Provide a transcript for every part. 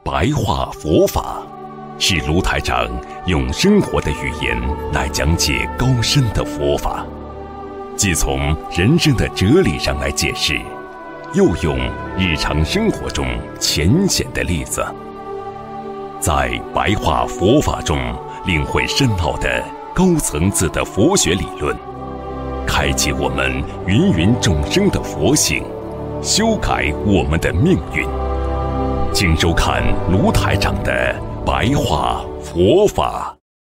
白话佛法，是卢台长用生活的语言来讲解高深的佛法，既从人生的哲理上来解释，又用日常生活中浅显的例子，在白话佛法中领会深奥的高层次的佛学理论，开启我们芸芸众生的佛性，修改我们的命运。请收看卢台长的白话佛法。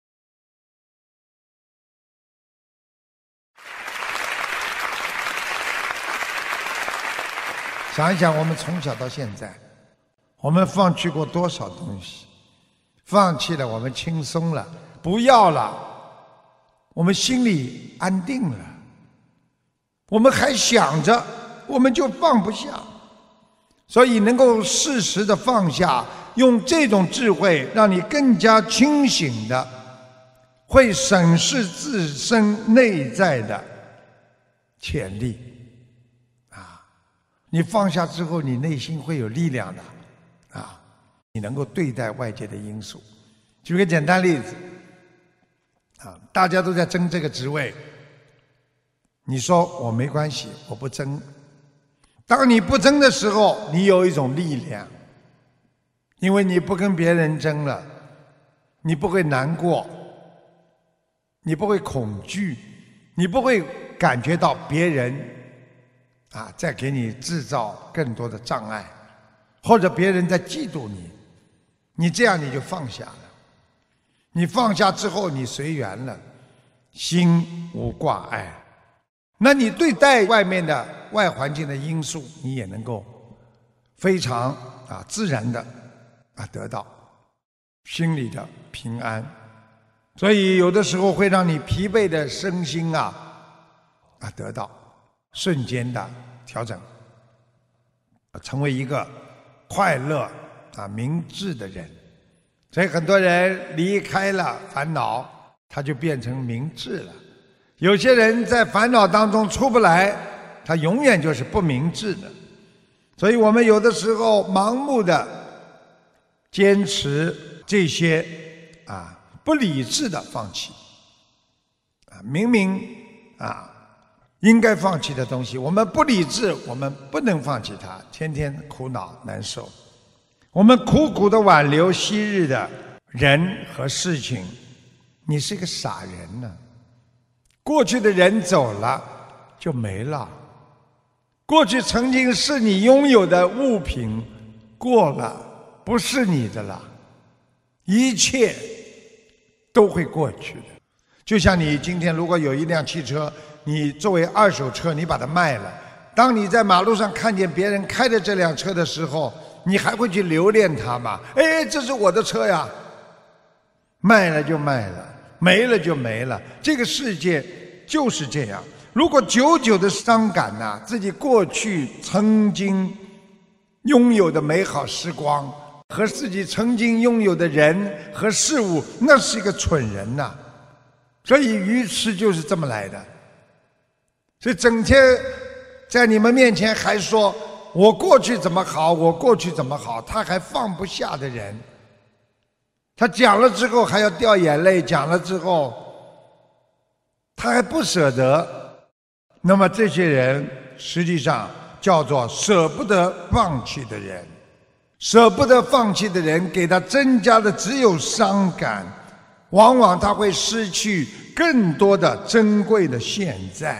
想一想，我们从小到现在，我们放弃过多少东西？放弃了，我们轻松了；不要了，我们心里安定了。我们还想着，我们就放不下。所以能够适时的放下，用这种智慧让你更加清醒的会审视自身内在的潜力啊！你放下之后，你内心会有力量的啊！你能够对待外界的因素。举个简单例子啊，大家都在争这个职位，你说我没关系，我不争。当你不争的时候，你有一种力量，因为你不跟别人争了，你不会难过，你不会恐惧，你不会感觉到别人在给你制造更多的障碍，或者别人在嫉妒你，你这样你就放下了。你放下之后，你随缘了，心无挂碍。那你对待外面的外环境的因素，你也能够非常自然的得到心里的平安。所以有的时候会让你疲惫的身心得到瞬间的调整，成为一个快乐明智的人。所以很多人离开了烦恼，他就变成明智了。有些人在烦恼当中出不来，他永远就是不明智的。所以我们有的时候盲目的坚持这些不理智的放弃明明应该放弃的东西，我们不理智，我们不能放弃它，天天苦恼难受。我们苦苦的挽留昔日的人和事情，你是个傻人呢。过去的人走了就没了，过去曾经是你拥有的物品过了不是你的了，一切都会过去的。就像你今天如果有一辆汽车，你作为二手车，你把它卖了，当你在马路上看见别人开着这辆车的时候，你还会去留恋它吗？这是我的车呀。卖了就卖了，没了就没了，这个世界就是这样。如果久久的伤感自己过去曾经拥有的美好时光和自己曾经拥有的人和事物，那是一个蠢人呐。所以愚痴就是这么来的。所以整天在你们面前还说我过去怎么好，我过去怎么好，他还放不下的人，他讲了之后还要掉眼泪，讲了之后他还不舍得，那么这些人实际上叫做舍不得放弃的人。舍不得放弃的人给他增加的只有伤感，往往他会失去更多的珍贵的现在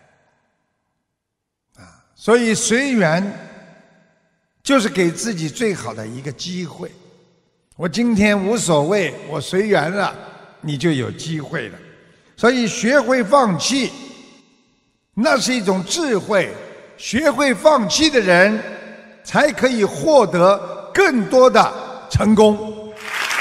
所以随缘就是给自己最好的一个机会。我今天无所谓，我随缘了，你就有机会了。所以学会放弃，那是一种智慧。学会放弃的人才可以获得更多的成功。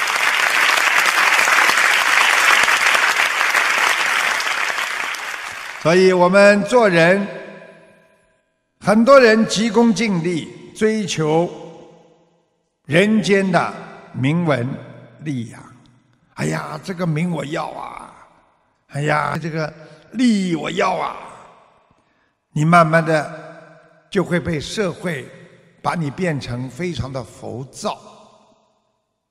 所以我们做人，很多人急功近利，追求人间的名闻利养。哎呀，这个名我要啊！哎呀，这个利益我要啊！你慢慢的就会被社会把你变成非常的浮躁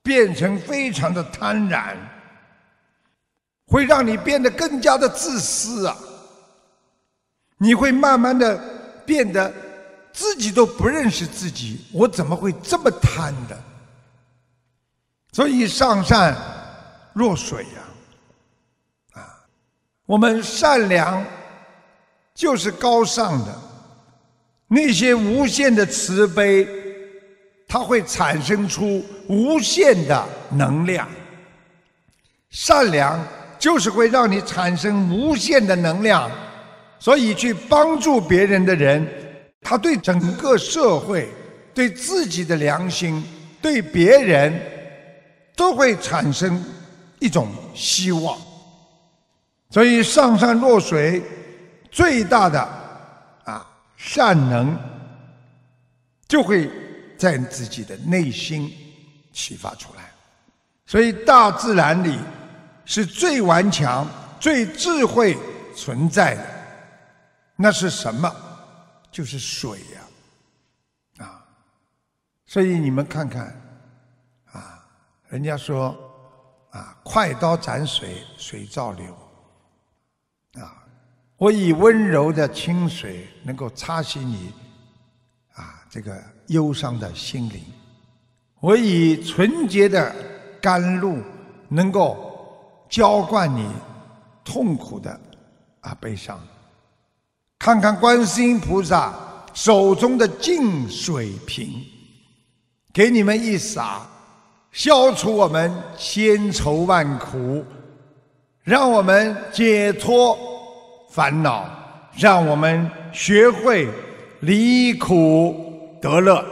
变成非常的贪婪，会让你变得更加的自私啊！你会慢慢的变得自己都不认识自己，我怎么会这么贪的？所以上善若水呀，我们善良就是高尚的，那些无限的慈悲，它会产生出无限的能量。善良就是会让你产生无限的能量，所以去帮助别人的人，他对整个社会、对自己的良心、对别人都会产生一种希望。所以上善若水最大的善能就会在自己的内心启发出来。所以大自然里是最顽强、最智慧存在的，那是什么？就是水呀！所以你们看看人家说快刀斩水，水照流我以温柔的清水能够擦洗你这个忧伤的心灵，我以纯洁的甘露能够浇灌你痛苦的悲伤。看看观世音菩萨手中的净水瓶，给你们一洒，消除我们千愁万苦，让我们解脱烦恼，让我们学会离苦得乐。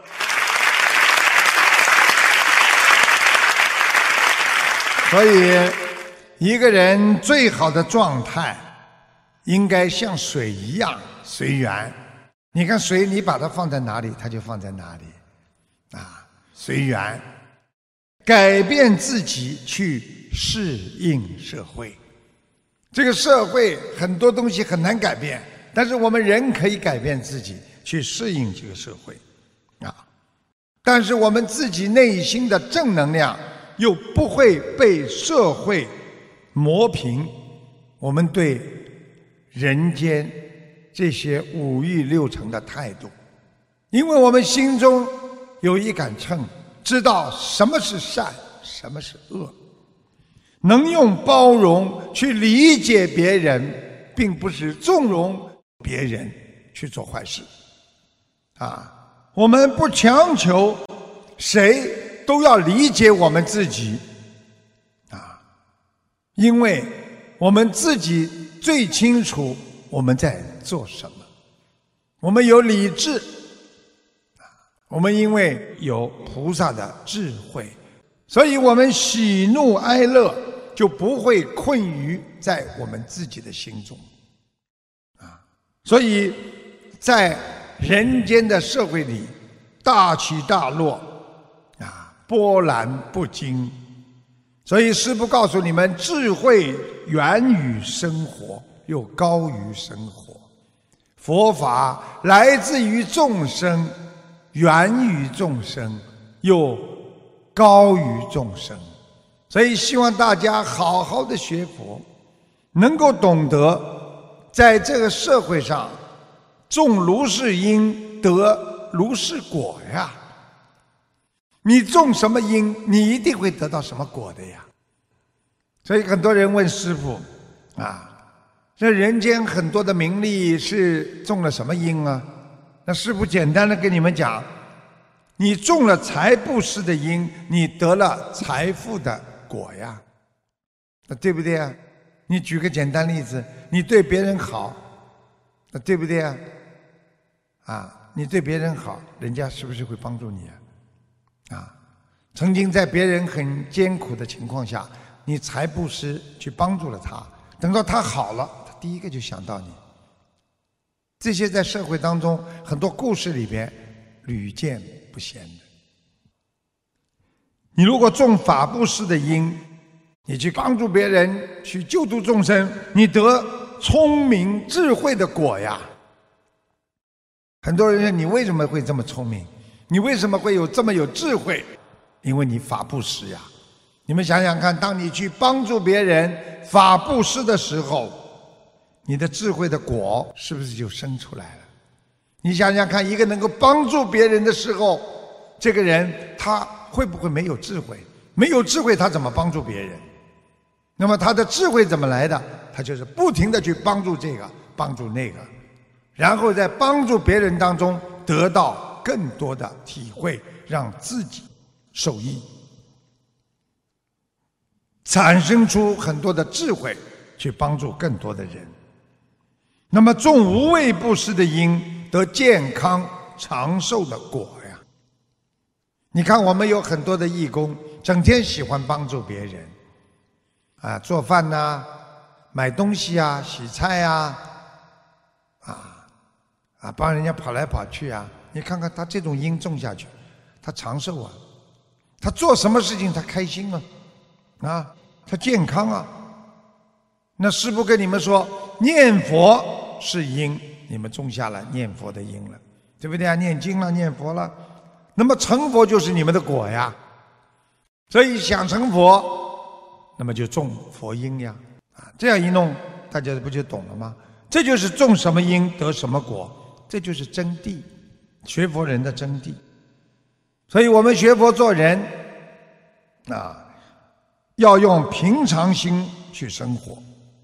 所以一个人最好的状态应该像水一样随缘。你看水，你把它放在哪里，它就放在哪里随缘，改变自己去适应社会。这个社会很多东西很难改变，但是我们人可以改变自己去适应这个社会但是我们自己内心的正能量又不会被社会磨平我们对人间这些五欲六尘的态度。因为我们心中有一杆秤，知道什么是善，什么是恶，能用包容去理解别人，并不是纵容别人去做坏事我们不强求谁都要理解我们自己因为我们自己最清楚我们在做什么。我们有理智我们因为有菩萨的智慧，所以我们喜怒哀乐就不会困于在我们自己的心中所以在人间的社会里，大起大落波澜不惊。所以师父告诉你们，智慧源于生活，又高于生活。佛法来自于众生，源于众生，又高于众生。所以希望大家好好的学佛，能够懂得在这个社会上种如是因，得如是果呀。你种什么因，你一定会得到什么果的呀。所以很多人问师父这人间很多的名利是种了什么因啊？那师父简单的跟你们讲，你种了财布施的因，你得了财富的果呀，对不对啊？你举个简单例子，你对别人好，对不对啊？你对别人好，人家是不是会帮助你曾经在别人很艰苦的情况下，你财布施去帮助了他，等到他好了，他第一个就想到你。这些在社会当中很多故事里边屡见不鲜的。你如果种法布施的因，你去帮助别人，去救度众生，你得聪明智慧的果呀。很多人说，你为什么会这么聪明？你为什么会有这么有智慧？ 因为你法布施呀。你们想想看，当你去帮助别人法布施的时候，你的智慧的果是不是就生出来了？你想想看，一个能够帮助别人的时候，这个人他会不会没有智慧？没有智慧他怎么帮助别人？那么他的智慧怎么来的？他就是不停地去帮助这个帮助那个，然后在帮助别人当中得到更多的体会，让自己受益，产生出很多的智慧去帮助更多的人。那么种无畏布施的因，得健康长寿的果呀。你看我们有很多的义工，整天喜欢帮助别人啊，做饭呐，买东西啊，洗菜啊，帮人家跑来跑去啊。你看看他这种因种下去，他长寿啊，他做什么事情他开心啊，他健康啊。那师父跟你们说，念佛是因，你们种下了念佛的因了，对不对啊？念经了，念佛了，那么成佛就是你们的果呀。所以想成佛，那么就种佛因呀。这样一弄，大家不就懂了吗？这就是种什么因得什么果，这就是真谛，学佛人的真谛。所以我们学佛做人要用平常心去生活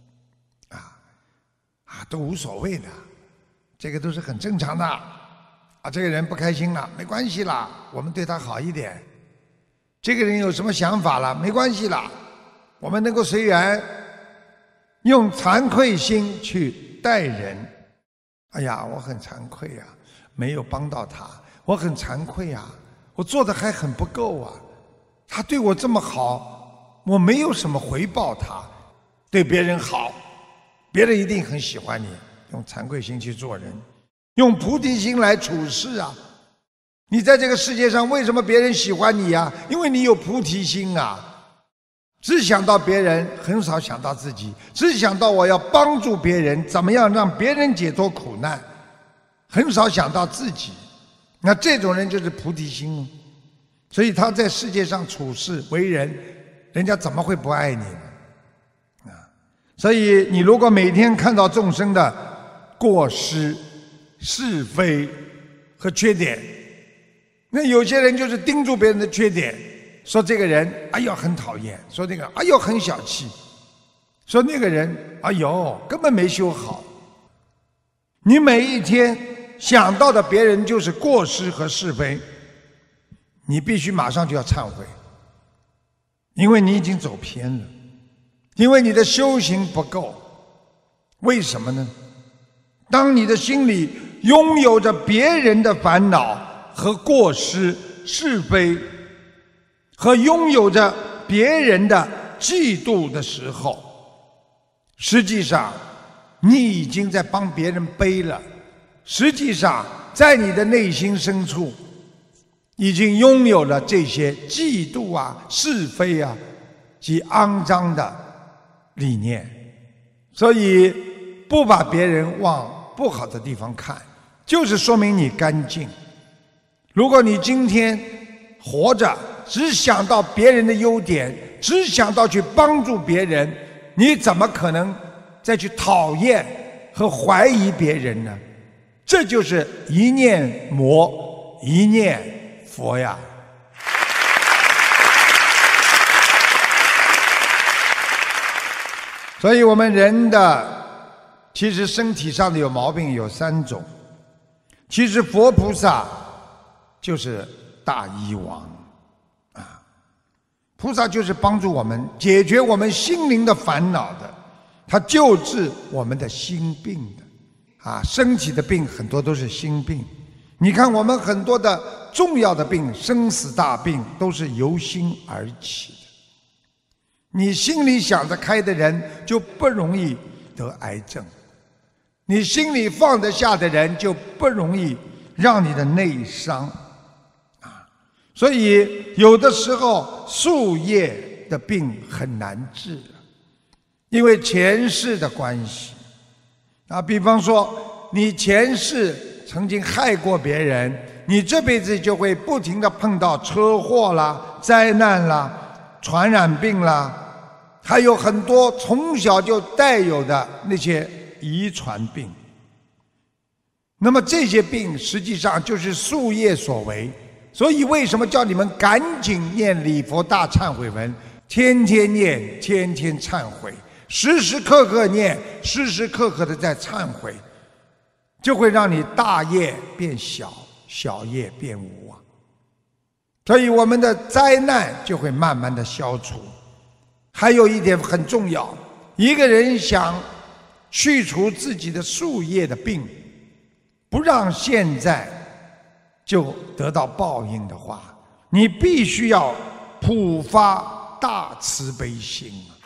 都无所谓的，这个都是很正常的这个人不开心了，没关系啦，我们对他好一点。这个人有什么想法了，没关系啦，我们能够随缘，用惭愧心去待人。哎呀，我很惭愧啊，没有帮到他，我很惭愧啊，我做的还很不够啊，他对我这么好，我没有什么回报他。对别人好，别人一定很喜欢你。用惭愧心去做人，用菩提心来处事啊。你在这个世界上，为什么别人喜欢你啊？因为你有菩提心啊，只想到别人，很少想到自己，只想到我要帮助别人，怎么样让别人解脱苦难，很少想到自己。那这种人就是菩提心所以他在世界上处事为人，人家怎么会不爱你呢？所以你如果每天看到众生的过失、是非和缺点，那有些人就是盯住别人的缺点，说这个人哎呦很讨厌，说那个哎呦很小气，说那个人哎呦根本没修好。你每一天想到的别人就是过失和是非，你必须马上就要忏悔，因为你已经走偏了，因为你的修行不够。为什么呢？当你的心里拥有着别人的烦恼和过失、是非，和拥有着别人的嫉妒的时候，实际上你已经在帮别人背了。实际上在你的内心深处已经拥有了这些嫉妒是非及肮脏的理念。所以不把别人往不好的地方看，就是说明你干净。如果你今天活着只想到别人的优点，只想到去帮助别人，你怎么可能再去讨厌和怀疑别人呢？这就是一念魔，一念佛呀。所以我们人的其实身体上的有毛病有3种，其实佛菩萨就是大医王菩萨就是帮助我们解决我们心灵的烦恼的，他救治我们的心病的身体的病很多都是心病。你看我们很多的重要的病，生死大病都是由心而起的。你心里想得开的人就不容易得癌症，你心里放得下的人就不容易让你的内伤所以有的时候树叶的病很难治，因为前世的关系比方说你前世曾经害过别人，你这辈子就会不停地碰到车祸啦、 灾难啦、传染病啦，还有很多从小就带有的那些遗传病。那么这些病实际上就是宿业所为，所以为什么叫你们赶紧念礼佛大忏悔文，天天念，天天忏悔，时时刻刻念，时时刻刻的在忏悔，就会让你大业变小，小业变无啊。所以我们的灾难就会慢慢的消除。还有一点很重要，一个人想去除自己的宿业的病，不让现在就得到报应的话，你必须要普发大慈悲心啊！